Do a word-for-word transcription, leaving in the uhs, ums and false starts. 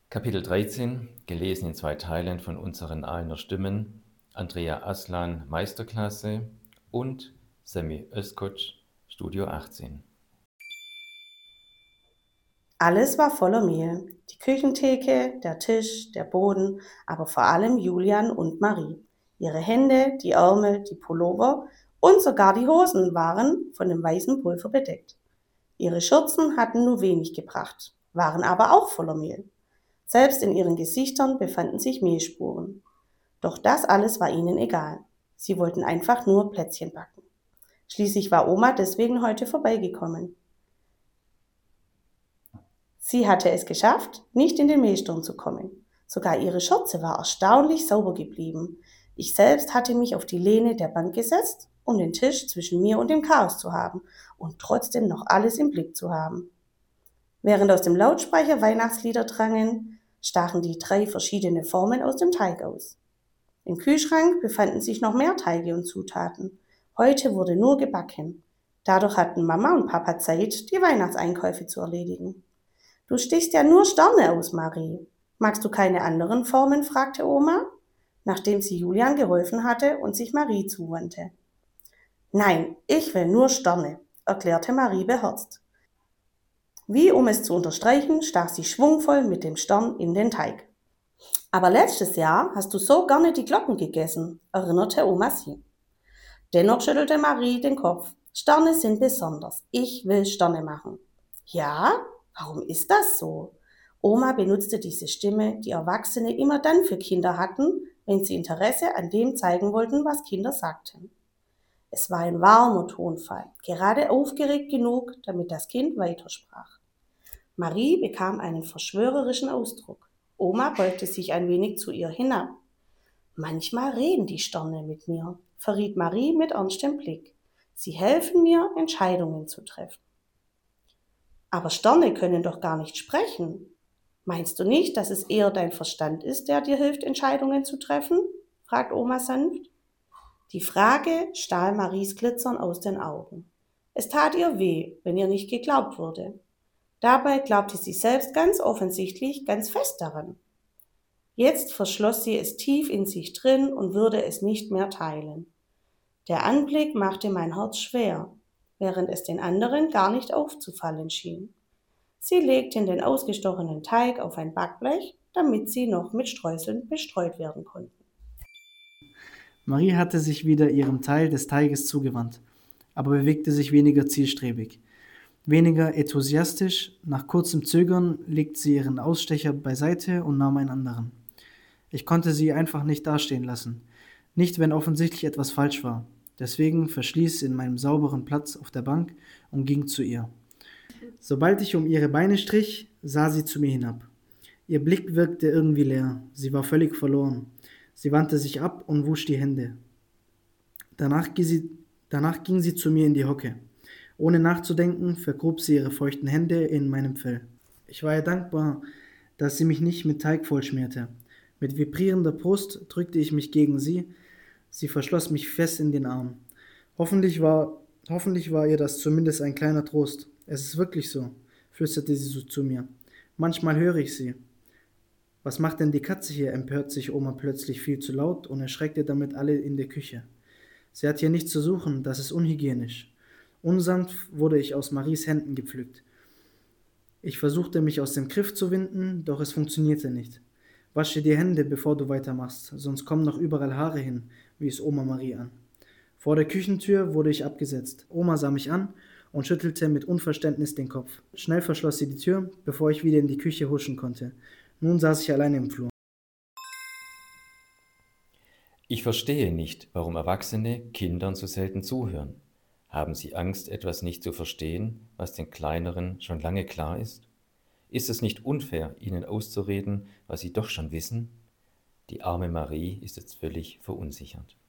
Kapitel dreizehn, gelesen in zwei Teilen von unseren Aalner Stimmen, Andrea Aslan, Meisterklasse und Sammy Özkoç, Studio achtzehn. Alles war voller Mehl. Die Küchentheke, der Tisch, der Boden, aber vor allem Julian und Marie. Ihre Hände, die Ärmel, die Pullover und sogar die Hosen waren von dem weißen Pulver bedeckt. Ihre Schürzen hatten nur wenig gebracht, waren aber auch voller Mehl. Selbst in ihren Gesichtern befanden sich Mehlspuren. Doch das alles war ihnen egal. Sie wollten einfach nur Plätzchen backen. Schließlich war Oma deswegen heute vorbeigekommen. Sie hatte es geschafft, nicht in den Mehlsturm zu kommen. Sogar ihre Schürze war erstaunlich sauber geblieben. Ich selbst hatte mich auf die Lehne der Bank gesetzt, um den Tisch zwischen mir und dem Chaos zu haben und trotzdem noch alles im Blick zu haben. Während aus dem Lautsprecher Weihnachtslieder drangen, stachen die drei verschiedene Formen aus dem Teig aus. Im Kühlschrank befanden sich noch mehr Teige und Zutaten. Heute wurde nur gebacken. Dadurch hatten Mama und Papa Zeit, die Weihnachtseinkäufe zu erledigen. Du stichst ja nur Sterne aus, Marie. Magst du keine anderen Formen? Fragte Oma, nachdem sie Julian geholfen hatte und sich Marie zuwandte. Nein, ich will nur Sterne, erklärte Marie beherzt. Wie um es zu unterstreichen, stach sie schwungvoll mit dem Stern in den Teig. Aber letztes Jahr hast du so gerne die Glocken gegessen, erinnerte Oma sie. Dennoch schüttelte Marie den Kopf. Sterne sind besonders. Ich will Sterne machen. Ja? Warum ist das so? Oma benutzte diese Stimme, die Erwachsene immer dann für Kinder hatten, wenn sie Interesse an dem zeigen wollten, was Kinder sagten. Es war ein warmer Tonfall, gerade aufgeregt genug, damit das Kind weitersprach. Marie bekam einen verschwörerischen Ausdruck. Oma beugte sich ein wenig zu ihr hinab. Manchmal reden die Sterne mit mir, verriet Marie mit ernstem Blick. Sie helfen mir, Entscheidungen zu treffen. Aber Sterne können doch gar nicht sprechen. Meinst du nicht, dass es eher dein Verstand ist, der dir hilft, Entscheidungen zu treffen? Fragt Oma sanft. Die Frage stahl Maries Glitzern aus den Augen. Es tat ihr weh, wenn ihr nicht geglaubt wurde. Dabei glaubte sie selbst ganz offensichtlich ganz fest daran. Jetzt verschloss sie es tief in sich drin und würde es nicht mehr teilen. Der Anblick machte mein Herz schwer, während es den anderen gar nicht aufzufallen schien. Sie legten den ausgestochenen Teig auf ein Backblech, damit sie noch mit Streuseln bestreut werden konnten. Marie hatte sich wieder ihrem Teil des Teiges zugewandt, aber bewegte sich weniger zielstrebig. Weniger enthusiastisch, nach kurzem Zögern legte sie ihren Ausstecher beiseite und nahm einen anderen. Ich konnte sie einfach nicht dastehen lassen, nicht wenn offensichtlich etwas falsch war. Deswegen verschließ in meinem sauberen Platz auf der Bank und ging zu ihr. Sobald ich um ihre Beine strich, sah sie zu mir hinab. Ihr Blick wirkte irgendwie leer, sie war völlig verloren. Sie wandte sich ab und wusch die Hände. Danach ging sie, danach ging sie zu mir in die Hocke. Ohne nachzudenken, vergrub sie ihre feuchten Hände in meinem Fell. Ich war ihr dankbar, dass sie mich nicht mit Teig vollschmierte. Mit vibrierender Brust drückte ich mich gegen sie. Sie verschloss mich fest in den Arm. Hoffentlich war, hoffentlich war ihr das zumindest ein kleiner Trost. Es ist wirklich so, flüsterte sie so zu mir. Manchmal höre ich sie. Was macht denn die Katze hier? Empört sich Oma plötzlich viel zu laut und erschreckte damit alle in der Küche. Sie hat hier nichts zu suchen, das ist unhygienisch. Unsanft wurde ich aus Maries Händen gepflückt. Ich versuchte mich aus dem Griff zu winden, doch es funktionierte nicht. Wasche die Hände, bevor du weitermachst, sonst kommen noch überall Haare hin, wies Oma Marie an. Vor der Küchentür wurde ich abgesetzt. Oma sah mich an und schüttelte mit Unverständnis den Kopf. Schnell verschloss sie die Tür, bevor ich wieder in die Küche huschen konnte. Nun saß ich alleine im Flur. Ich verstehe nicht, warum Erwachsene Kindern so selten zuhören. Haben sie Angst, etwas nicht zu verstehen, was den Kleineren schon lange klar ist? Ist es nicht unfair, ihnen auszureden, was sie doch schon wissen? Die arme Marie ist jetzt völlig verunsichert.